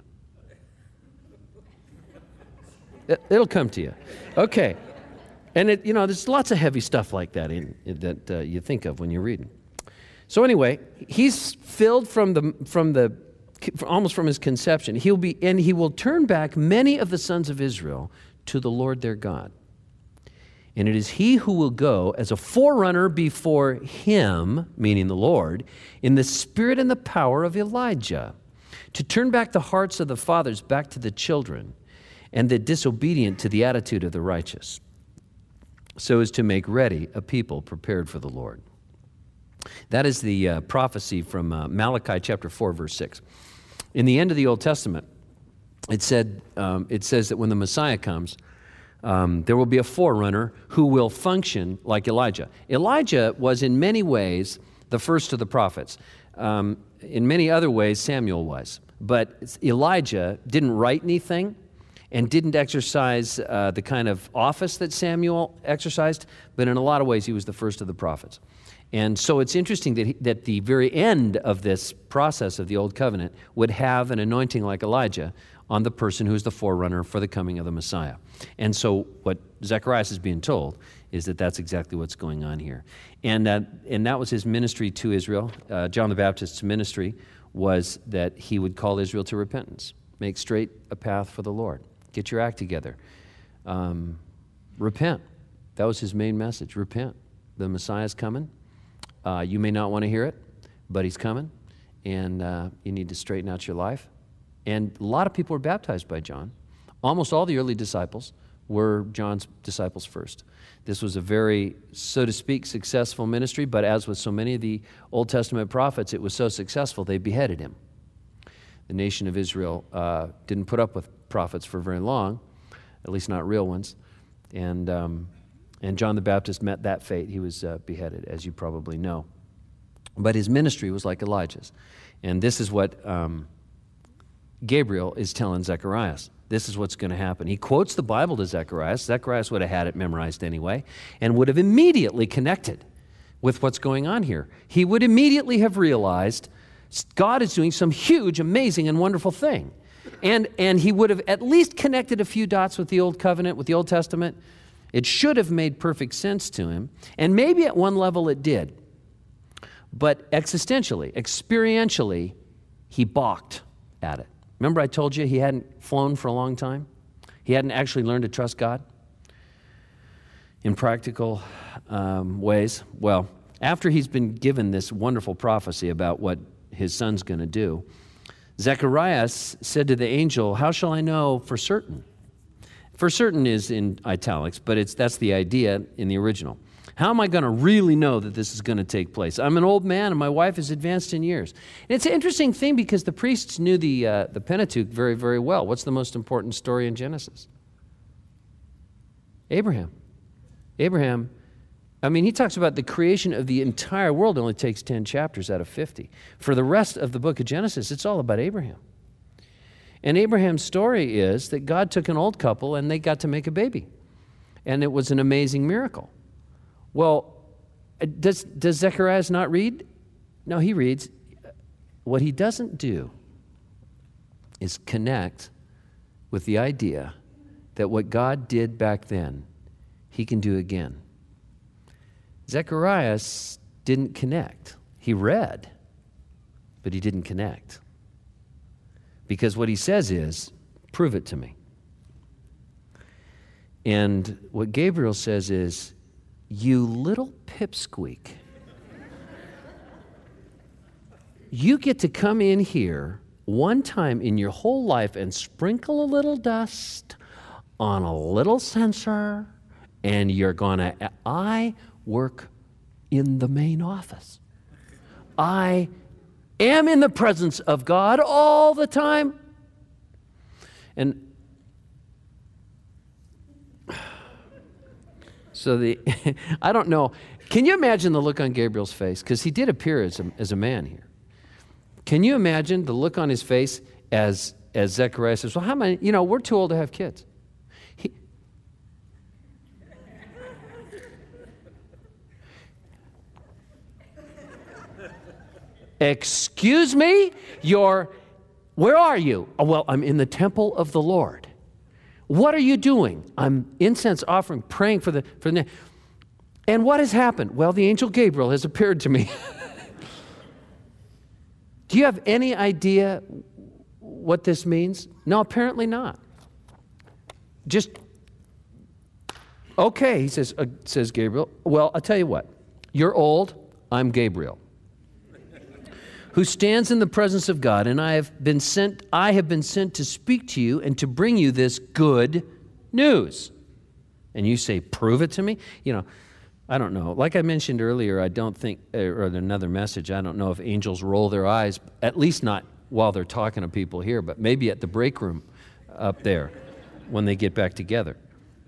It'll come to you. Okay. And there's lots of heavy stuff like that that you think of when you're reading. So anyway, he's filled almost from his conception. He will turn back many of the sons of Israel to the Lord their God. And it is he who will go as a forerunner before him, meaning the Lord, in the spirit and the power of Elijah, to turn back the hearts of the fathers back to the children, and the disobedient to the attitude of the righteous, so as to make ready a people prepared for the Lord. That is the prophecy from Malachi chapter 4, verse 6. In the end of the Old Testament, it says that when the Messiah comes, there will be a forerunner who will function like Elijah. Elijah was in many ways the first of the prophets. In many other ways, Samuel was. But Elijah didn't write anything and didn't exercise the kind of office that Samuel exercised, but in a lot of ways he was the first of the prophets. And so it's interesting that the very end of this process of the Old Covenant would have an anointing like Elijah on the person who is the forerunner for the coming of the Messiah. And so what Zechariah is being told is that that's exactly what's going on here. And that was his ministry to Israel. John the Baptist's ministry was that he would call Israel to repentance, make straight a path for the Lord. Get your act together. Repent. That was his main message. Repent. The Messiah's coming. You may not want to hear it, but he's coming, and you need to straighten out your life. And a lot of people were baptized by John. Almost all the early disciples were John's disciples first. This was a very, so to speak, successful ministry, but as with so many of the Old Testament prophets, it was so successful they beheaded him. The nation of Israel didn't put up with prophets for very long, at least not real ones. And John the Baptist met that fate. He was beheaded, as you probably know. But his ministry was like Elijah's. And this is what Gabriel is telling Zechariah. This is what's going to happen. He quotes the Bible to Zechariah. Zechariah would have had it memorized anyway and would have immediately connected with what's going on here. He would immediately have realized God is doing some huge, amazing, and wonderful thing. And he would have at least connected a few dots with the Old Covenant, with the Old Testament. It should have made perfect sense to him. And maybe at one level it did. But existentially, experientially, he balked at it. Remember I told you he hadn't flown for a long time? He hadn't actually learned to trust God in practical ways. Well, after he's been given this wonderful prophecy about what his son's going to do, Zechariah said to the angel, "How shall I know for certain?" For certain is in italics, but that's the idea in the original. How am I going to really know that this is going to take place? I'm an old man and my wife is advanced in years. And it's an interesting thing because the priests knew the Pentateuch very, very well. What's the most important story in Genesis? Abraham. Abraham, he talks about the creation of the entire world. It only takes 10 chapters out of 50. For the rest of the book of Genesis, it's all about Abraham. And Abraham's story is that God took an old couple and they got to make a baby. And it was an amazing miracle. Well, does Zechariah not read? No, he reads. What he doesn't do is connect with the idea that what God did back then, he can do again. Zechariah didn't connect. He read, but he didn't connect. Because what he says is, prove it to me. And what Gabriel says is, You little pipsqueak. You get to come in here one time in your whole life and sprinkle a little dust on a little sensor, and you're gonna, I work in the main office. I am in the presence of God all the time. And so I don't know. Can you imagine the look on Gabriel's face? Because he did appear as a man here. Can you imagine the look on his face as Zechariah says, well, how many, we're too old to have kids. Excuse me? Where are you? Oh, well, I'm in the temple of the Lord. What are you doing? I'm incense offering, praying for the. And what has happened? Well, the angel Gabriel has appeared to me. Do you have any idea what this means? No, apparently not. Just, okay, he says Gabriel. Well, I'll tell you what. You're old. I'm Gabriel, who stands in the presence of God, and I have been sent to speak to you and to bring you this good news. And you say, prove it to me? I don't know. Like I mentioned earlier, I don't think, or another message, I don't know if angels roll their eyes, at least not while they're talking to people here, but maybe at the break room up there when they get back together.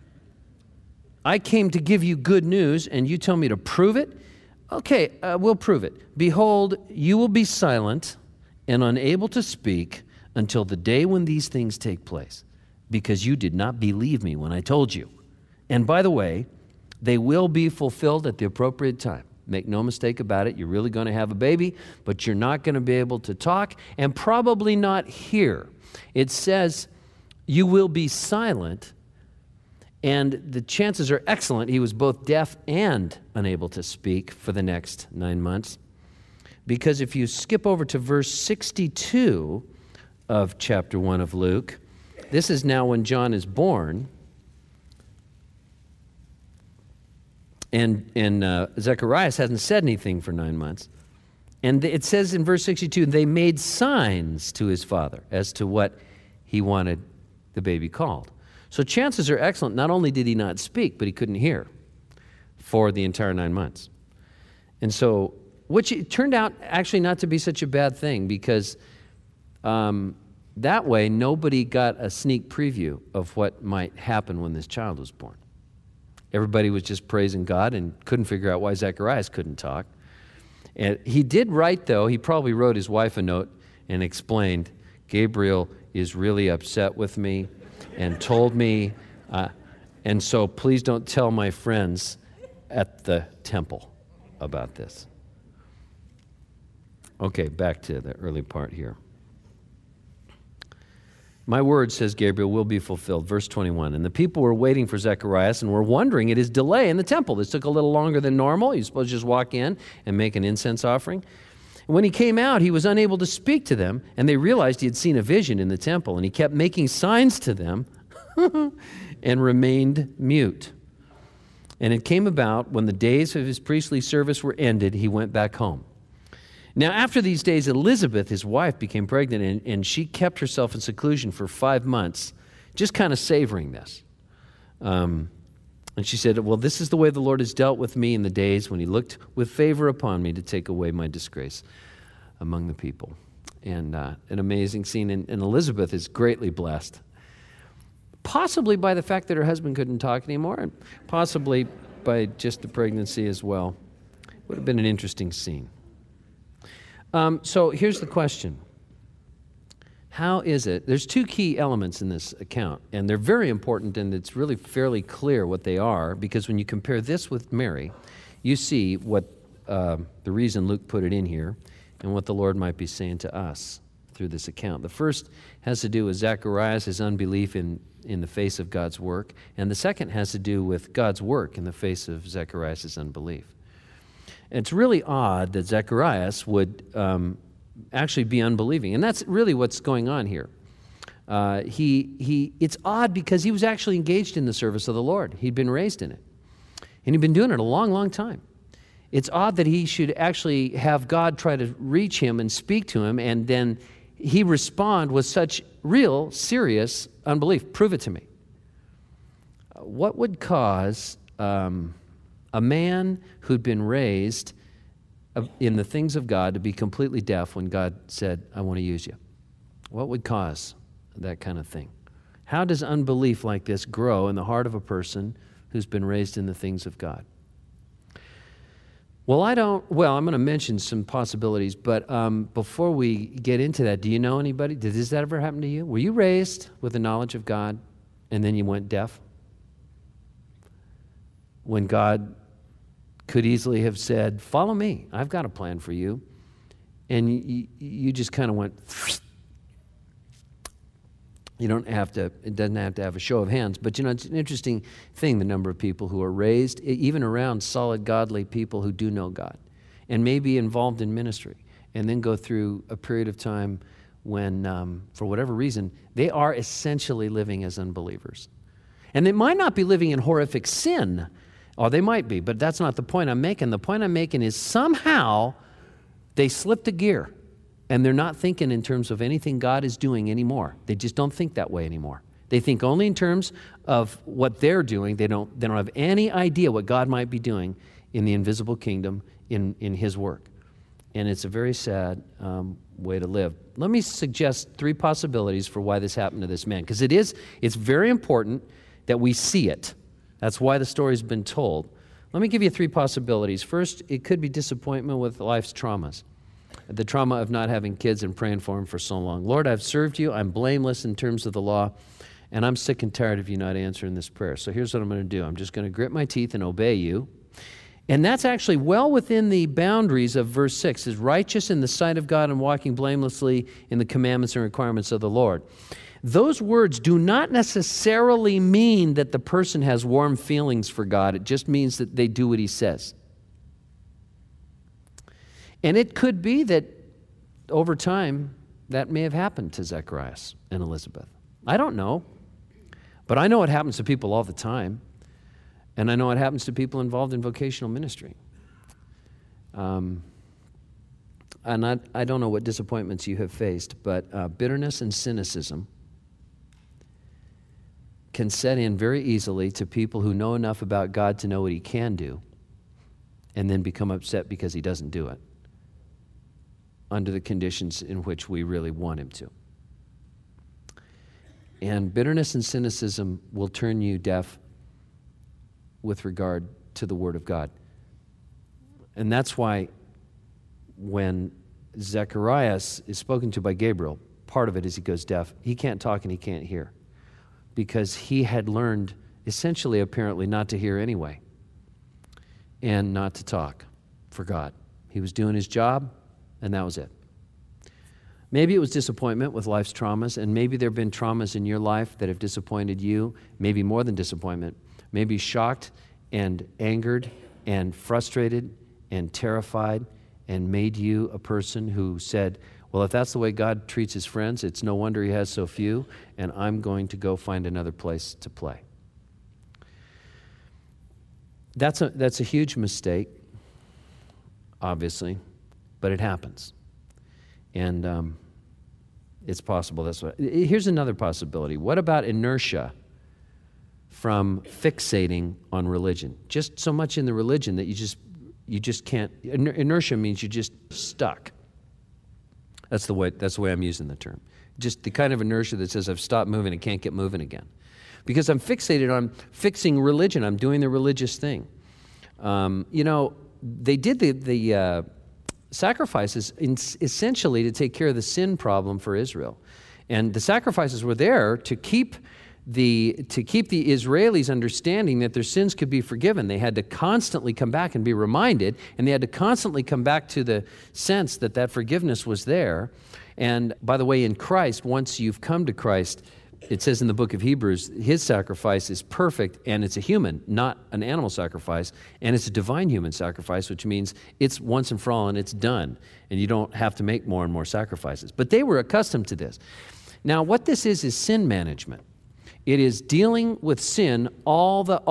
I came to give you good news, and you tell me to prove it? Okay, we'll prove it. Behold, you will be silent and unable to speak until the day when these things take place, because you did not believe me when I told you. And by the way, they will be fulfilled at the appropriate time. Make no mistake about it. You're really going to have a baby, but you're not going to be able to talk and probably not hear. It says you will be silent, and the chances are excellent he was both deaf and unable to speak for the next 9 months. Because if you skip over to verse 62 of chapter 1 of Luke, this is now when John is born. And Zacharias hasn't said anything for 9 months. And it says in verse 62, they made signs to his father as to what he wanted the baby called. So chances are excellent, not only did he not speak, but he couldn't hear for the entire 9 months. And so, which it turned out actually not to be such a bad thing, because that way nobody got a sneak preview of what might happen when this child was born. Everybody was just praising God and couldn't figure out why Zacharias couldn't talk. And he did write, though, he probably wrote his wife a note and explained, Gabriel is really upset with me and told me, and so please don't tell my friends at the temple about this. Okay, back to the early part here. My word, says Gabriel, will be fulfilled. Verse 21. And the people were waiting for Zacharias and were wondering at his delay in the temple. This took a little longer than normal. He was supposed to just walk in and make an incense offering. And when he came out, he was unable to speak to them, and they realized he had seen a vision in the temple, and he kept making signs to them and remained mute. And it came about when the days of his priestly service were ended, he went back home. Now, after these days, Elizabeth, his wife, became pregnant, and she kept herself in seclusion for 5 months, just kind of savoring this. And she said, well, this is the way the Lord has dealt with me in the days when he looked with favor upon me to take away my disgrace among the people. And an amazing scene. And Elizabeth is greatly blessed, possibly by the fact that her husband couldn't talk anymore, and possibly by just the pregnancy as well. Would have been an interesting scene. So here's the question. How is it? There's 2 key elements in this account, and they're very important, and it's really fairly clear what they are, because when you compare this with Mary, you see what the reason Luke put it in here and what the Lord might be saying to us through this account. The first has to do with Zacharias' unbelief in the face of God's work, and the second has to do with God's work in the face of Zacharias' unbelief. It's really odd that Zacharias would actually be unbelieving, and that's really what's going on here. It's odd because he was actually engaged in the service of the Lord. He'd been raised in it. And he'd been doing it a long, long time. It's odd that he should actually have God try to reach him and speak to him, and then he respond with such real, serious unbelief. Prove it to me. What would cause a man who'd been raised in the things of God to be completely deaf when God said, I want to use you? What would cause that kind of thing? How does unbelief like this grow in the heart of a person who's been raised in the things of God? Well, I'm going to mention some possibilities, but before we get into that, do you know anybody? Did that ever happen to you? Were you raised with the knowledge of God and then you went deaf? When God could easily have said, follow me, I've got a plan for you. And you just kind of went, it doesn't have to have a show of hands, but it's an interesting thing, the number of people who are raised, even around solid, godly people who do know God, and may be involved in ministry, and then go through a period of time when, for whatever reason, they are essentially living as unbelievers. And they might not be living in horrific sin, or they might be, but that's not the point I'm making. The point I'm making is somehow they slipped a gear, and they're not thinking in terms of anything God is doing anymore. They just don't think that way anymore. They think only in terms of what they're doing. They don't have any idea what God might be doing in the invisible kingdom in His work. And it's a very sad way to live. Let me suggest 3 possibilities for why this happened to this man, because it's very important that we see it. That's why the story's been told. Let me give you 3 possibilities. First, it could be disappointment with life's traumas. The trauma of not having kids and praying for them for so long. Lord, I've served you. I'm blameless in terms of the law, and I'm sick and tired of you not answering this prayer. So here's what I'm going to do. I'm just going to grit my teeth and obey you. And that's actually well within the boundaries of verse 6, is righteous in the sight of God and walking blamelessly in the commandments and requirements of the Lord. Those words do not necessarily mean that the person has warm feelings for God. It just means that they do what He says. And it could be that over time, that may have happened to Zacharias and Elizabeth. I don't know. But I know it happens to people all the time. And I know it happens to people involved in vocational ministry. And I don't know what disappointments you have faced, but bitterness and cynicism can set in very easily to people who know enough about God to know what He can do, and then become upset because He doesn't do it under the conditions in which we really want Him to. And bitterness and cynicism will turn you deaf with regard to the Word of God. And that's why when Zacharias is spoken to by Gabriel, part of it is he goes deaf. He can't talk and he can't hear, because he had learned, essentially, apparently, not to hear anyway, and not to talk for God. He was doing his job, and that was it. Maybe it was disappointment with life's traumas, and maybe there have been traumas in your life that have disappointed you, maybe more than disappointment, maybe shocked and angered and frustrated and terrified, and made you a person who said, well, if that's the way God treats His friends, it's no wonder He has so few, and I'm going to go find another place to play. That's a huge mistake, obviously, but it happens. And it's possible. Here's another possibility. What about inertia from fixating on religion? Just so much in the religion that you just can't. Inertia means you're just stuck. That's the way I'm using the term. Just the kind of inertia that says I've stopped moving and can't get moving again. Because I'm fixated on fixing religion. I'm doing the religious thing. They did the sacrifices essentially to take care of the sin problem for Israel. And the sacrifices were there to keep the Israelis understanding that their sins could be forgiven. They had to constantly come back and be reminded, and they had to constantly come back to the sense that forgiveness was there. And by the way, in Christ, once you've come to Christ, it says in the book of Hebrews, His sacrifice is perfect, and it's a human, not an animal sacrifice, and it's a divine human sacrifice, which means it's once and for all, and it's done, and you don't have to make more and more sacrifices. But they were accustomed to this. Now, what this is sin management. It is dealing with sin all the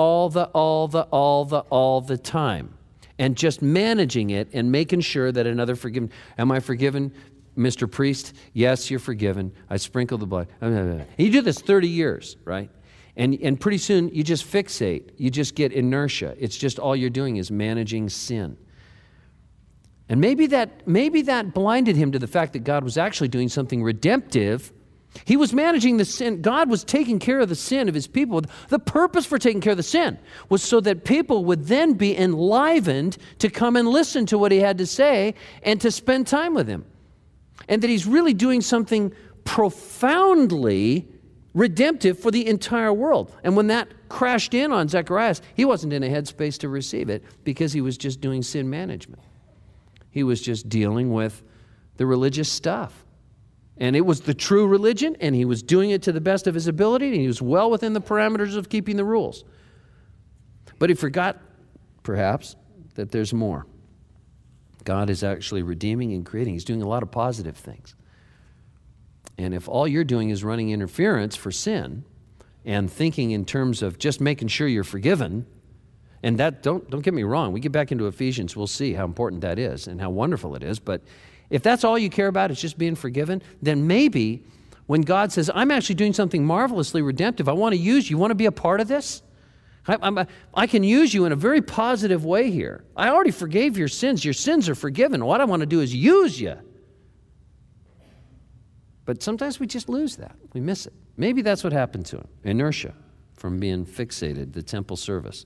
time, and just managing it and making sure that another forgiven. Am I forgiven, Mr. Priest? Yes, you're forgiven. I sprinkle the blood. You do this 30 years, right? And pretty soon you just fixate. You just get inertia. It's just all you're doing is managing sin. And maybe that blinded him to the fact that God was actually doing something redemptive. He was managing the sin. God was taking care of the sin of his people. The purpose for taking care of the sin was so that people would then be enlivened to come and listen to what he had to say and to spend time with him. And that he's really doing something profoundly redemptive for the entire world. And when that crashed in on Zacharias, he wasn't in a headspace to receive it because he was just doing sin management. He was just dealing with the religious stuff. And it was the true religion, and he was doing it to the best of his ability, and he was well within the parameters of keeping the rules. But he forgot, perhaps, that there's more. God is actually redeeming and creating. He's doing a lot of positive things. And if all you're doing is running interference for sin and thinking in terms of just making sure you're forgiven, and that, don't get me wrong, we get back into Ephesians, we'll see how important that is and how wonderful it is, but if that's all you care about is just being forgiven, then maybe when God says, I'm actually doing something marvelously redemptive, I want to use you, want to be a part of this? I can use you in a very positive way here. I already forgave your sins. Your sins are forgiven. What I want to do is use you. But sometimes we just lose that. We miss it. Maybe that's what happened to him. Inertia from being fixated, the temple service.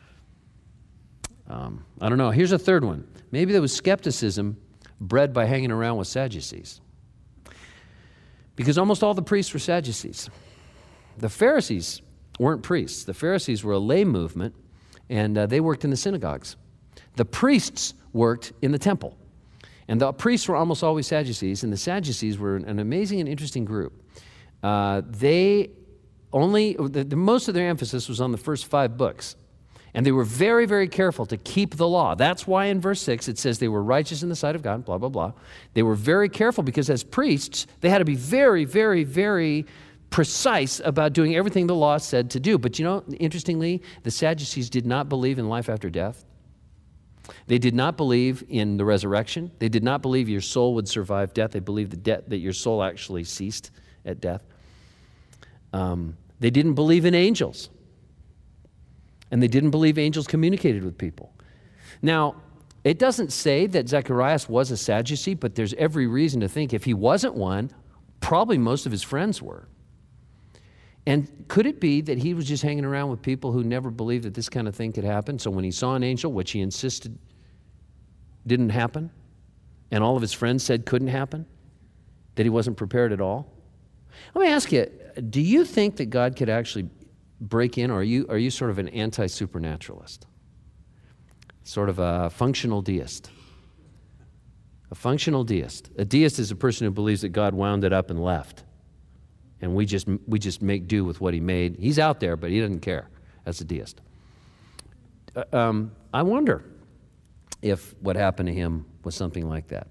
I don't know. Here's a third one. Maybe there was skepticism bred by hanging around with Sadducees. Because almost all the priests were Sadducees. The Pharisees weren't priests. The Pharisees were a lay movement, and they worked in the synagogues. The priests worked in the temple. And the priests were almost always Sadducees, and the Sadducees were an amazing and interesting group. Most of their emphasis was on the first 5 books. And they were very, very careful to keep the law. That's why in verse 6 it says they were righteous in the sight of God, blah, blah, blah. They were very careful because as priests, they had to be very, very, very precise about doing everything the law said to do. But interestingly, the Sadducees did not believe in life after death. They did not believe in the resurrection. They did not believe your soul would survive death. They believed that your soul actually ceased at death. They didn't believe in angels. And they didn't believe angels communicated with people. Now, it doesn't say that Zacharias was a Sadducee, but there's every reason to think if he wasn't one, probably most of his friends were. And could it be that he was just hanging around with people who never believed that this kind of thing could happen? So when he saw an angel, which he insisted didn't happen, and all of his friends said couldn't happen, that he wasn't prepared at all? Let me ask you, do you think that God could actually break in, or are you sort of an anti-supernaturalist? Sort of a functional deist? A functional deist. A deist is a person who believes that God wound it up and left. And we just make do with what he made. He's out there, but he doesn't care. That's a deist. I wonder if what happened to him was something like that.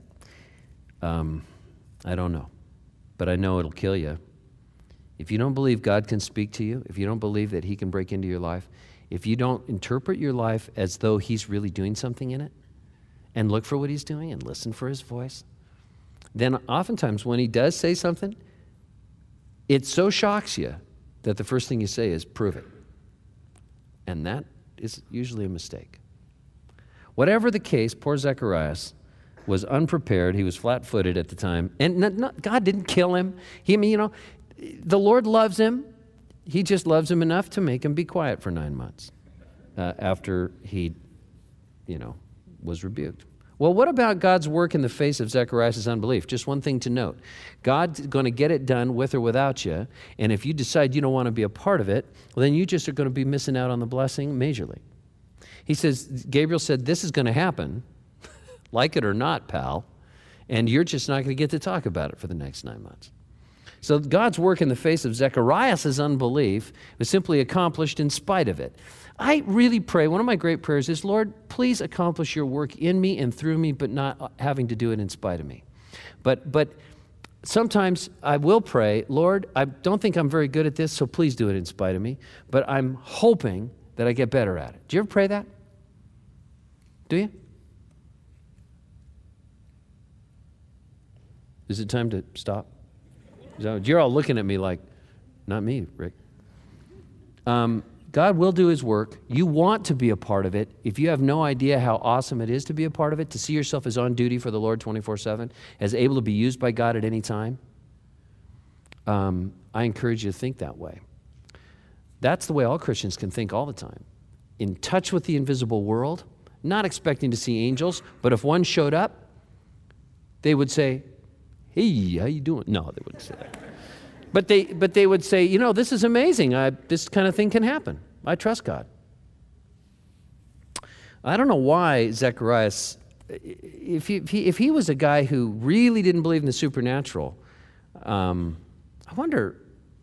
I don't know. But I know it'll kill you. If you don't believe God can speak to you, if you don't believe that he can break into your life, if you don't interpret your life as though he's really doing something in it, and look for what he's doing and listen for his voice, then oftentimes when he does say something, it so shocks you that the first thing you say is, prove it. And that is usually a mistake. Whatever the case, poor Zacharias was unprepared. He was flat-footed at the time. And God didn't kill him. The Lord loves him. He just loves him enough to make him be quiet for 9 months after he, was rebuked. Well, what about God's work in the face of Zacharias' unbelief? Just one thing to note. God's going to get it done with or without you, and if you decide you don't want to be a part of it, well, then you just are going to be missing out on the blessing majorly. He says, Gabriel said, this is going to happen, like it or not, pal, and you're just not going to get to talk about it for the next 9 months. So God's work in the face of Zacharias' unbelief was simply accomplished in spite of it. I really pray, one of my great prayers is, Lord, please accomplish your work in me and through me, but not having to do it in spite of me. But sometimes I will pray, Lord, I don't think I'm very good at this, so please do it in spite of me, but I'm hoping that I get better at it. Do you ever pray that? Do you? Is it time to stop? You're all looking at me like, not me, Rick. God will do his work. You want to be a part of it. If you have no idea how awesome it is to be a part of it, to see yourself as on duty for the Lord 24/7, as able to be used by God at any time, I encourage you to think that way. That's the way all Christians can think all the time. In touch with the invisible world, not expecting to see angels, but if one showed up, they would say, hey, how you doing? No, they wouldn't say that. But they would say, you know, this is amazing. This kind of thing can happen. I trust God. I don't know why Zacharias, if he was a guy who really didn't believe in the supernatural, I wonder,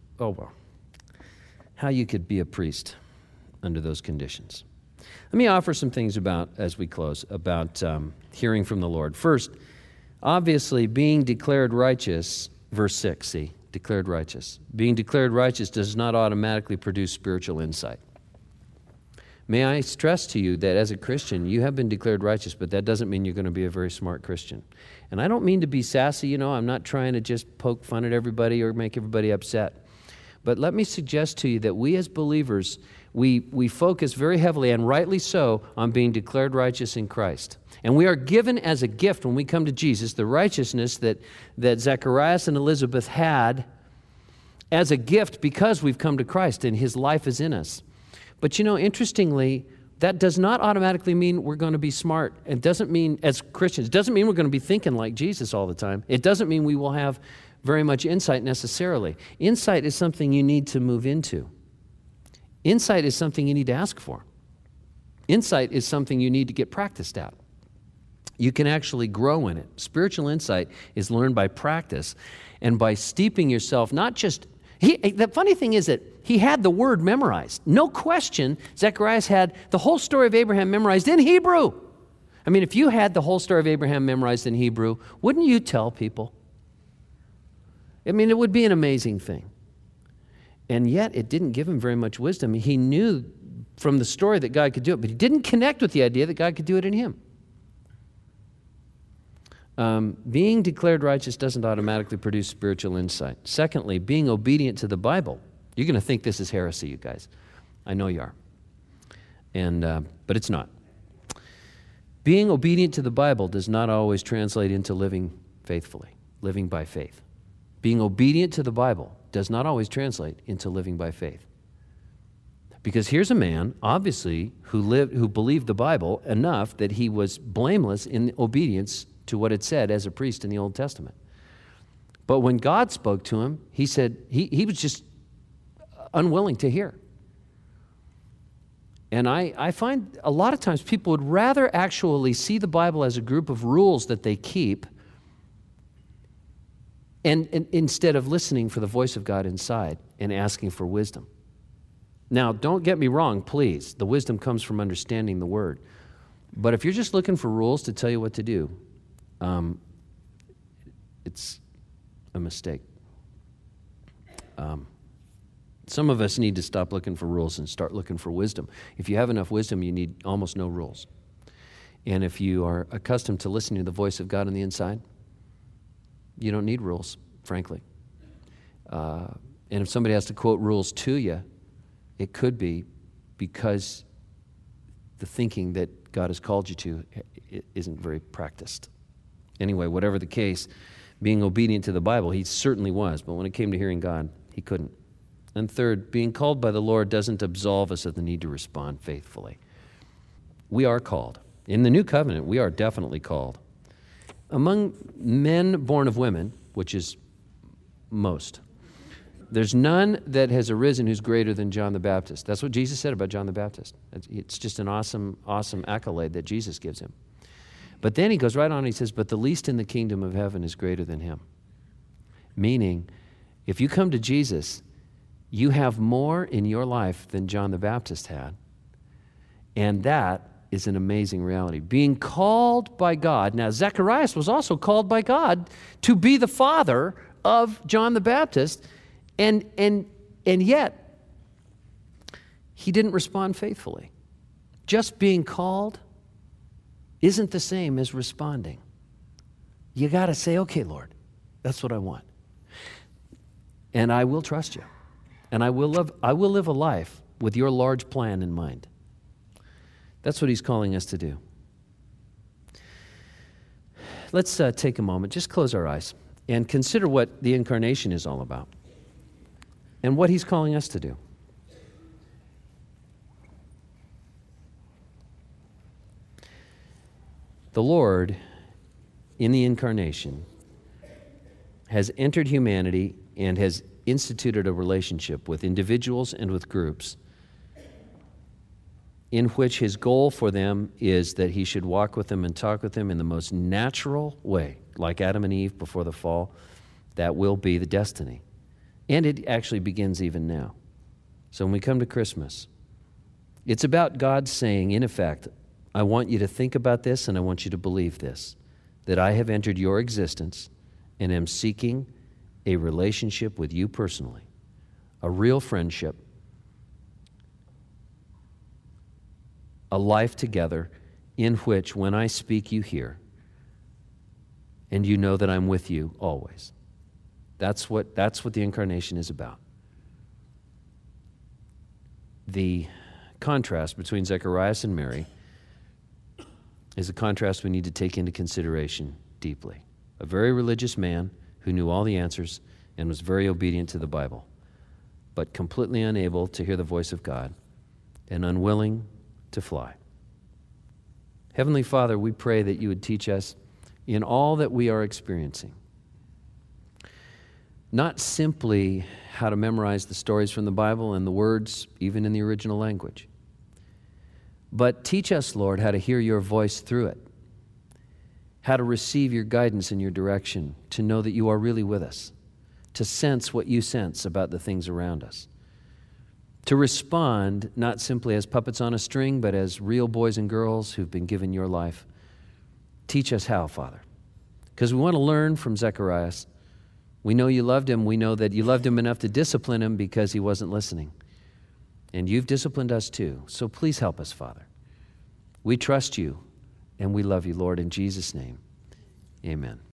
how you could be a priest under those conditions. Let me offer some things as we close, about hearing from the Lord. First, obviously, being declared righteous, verse 6, see? Declared righteous. Being declared righteous does not automatically produce spiritual insight. May I stress to you that as a Christian, you have been declared righteous, but that doesn't mean you're going to be a very smart Christian. And I don't mean to be sassy, I'm not trying to just poke fun at everybody or make everybody upset. But let me suggest to you that we as believers, we focus very heavily, and rightly so, on being declared righteous in Christ. And we are given as a gift when we come to Jesus the righteousness that Zacharias and Elizabeth had as a gift because we've come to Christ and his life is in us. But interestingly, that does not automatically mean we're going to be smart. It doesn't mean, as Christians, it doesn't mean we're going to be thinking like Jesus all the time. It doesn't mean we will have very much insight necessarily. Insight is something you need to move into. Insight is something you need to ask for. Insight is something you need to get practiced at. You can actually grow in it. Spiritual insight is learned by practice and by steeping yourself, not just... The funny thing is that he had the word memorized. No question, Zacharias had the whole story of Abraham memorized in Hebrew. I mean, if you had the whole story of Abraham memorized in Hebrew, wouldn't you tell people? I mean, it would be an amazing thing. And yet, it didn't give him very much wisdom. He knew from the story that God could do it, but he didn't connect with the idea that God could do it in him. Being declared righteous doesn't automatically produce spiritual insight. Secondly, being obedient to the Bible. You're going to think this is heresy, you guys. I know you are. But it's not. Being obedient to the Bible does not always translate into living faithfully, living by faith. Being obedient to the Bible does not always translate into living by faith. Because here's a man, obviously, who believed the Bible enough that he was blameless in obedience to what it said as a priest in the Old Testament. But when God spoke to him, he said he was just unwilling to hear. And I find a lot of times people would rather actually see the Bible as a group of rules that they keep and instead of listening for the voice of God inside and asking for wisdom. Now, don't get me wrong, please. The wisdom comes from understanding the Word. But if you're just looking for rules to tell you what to do, it's a mistake. Some of us need to stop looking for rules and start looking for wisdom. If you have enough wisdom, you need almost no rules. And if you are accustomed to listening to the voice of God on the inside, you don't need rules, frankly. And if somebody has to quote rules to you, it could be because the thinking that God has called you to isn't very practiced. Anyway, whatever the case, being obedient to the Bible, he certainly was. But when it came to hearing God, he couldn't. And third, being called by the Lord doesn't absolve us of the need to respond faithfully. We are called. In the New Covenant, we are definitely called. Among men born of women, which is most, there's none that has arisen who's greater than John the Baptist. That's what Jesus said about John the Baptist. It's just an awesome, awesome accolade that Jesus gives him. But then he goes right on and he says, but the least in the kingdom of heaven is greater than him. Meaning, if you come to Jesus, you have more in your life than John the Baptist had. And that is an amazing reality. Being called by God. Now, Zacharias was also called by God to be the father of John the Baptist, and yet he didn't respond faithfully. Just being called isn't the same as responding. You got to say, okay, Lord, that's what I want. And I will trust you. And I will live a life with your large plan in mind. That's what he's calling us to do. Let's take a moment, just close our eyes, and consider what the incarnation is all about and what he's calling us to do. The Lord, in the incarnation, has entered humanity and has instituted a relationship with individuals and with groups in which his goal for them is that he should walk with them and talk with them in the most natural way, like Adam and Eve before the fall. That will be the destiny. And it actually begins even now. So when we come to Christmas, it's about God saying, in effect, I want you to think about this and I want you to believe this, that I have entered your existence and am seeking a relationship with you personally, a real friendship, a life together in which when I speak you hear, and you know that I'm with you always. That's what the incarnation is about. The contrast between Zacharias and Mary is a contrast we need to take into consideration deeply. A very religious man who knew all the answers and was very obedient to the Bible, but completely unable to hear the voice of God and unwilling to fly. Heavenly Father, we pray that you would teach us in all that we are experiencing, not simply how to memorize the stories from the Bible and the words, even in the original language, but teach us, Lord, how to hear your voice through it, how to receive your guidance and your direction, to know that you are really with us, to sense what you sense about the things around us, to respond not simply as puppets on a string, but as real boys and girls who've been given your life. Teach us how, Father, because we want to learn from Zacharias. We know you loved him. We know that you loved him enough to discipline him because he wasn't listening. And you've disciplined us too. So please help us, Father. We trust you and we love you, Lord, in Jesus' name. Amen.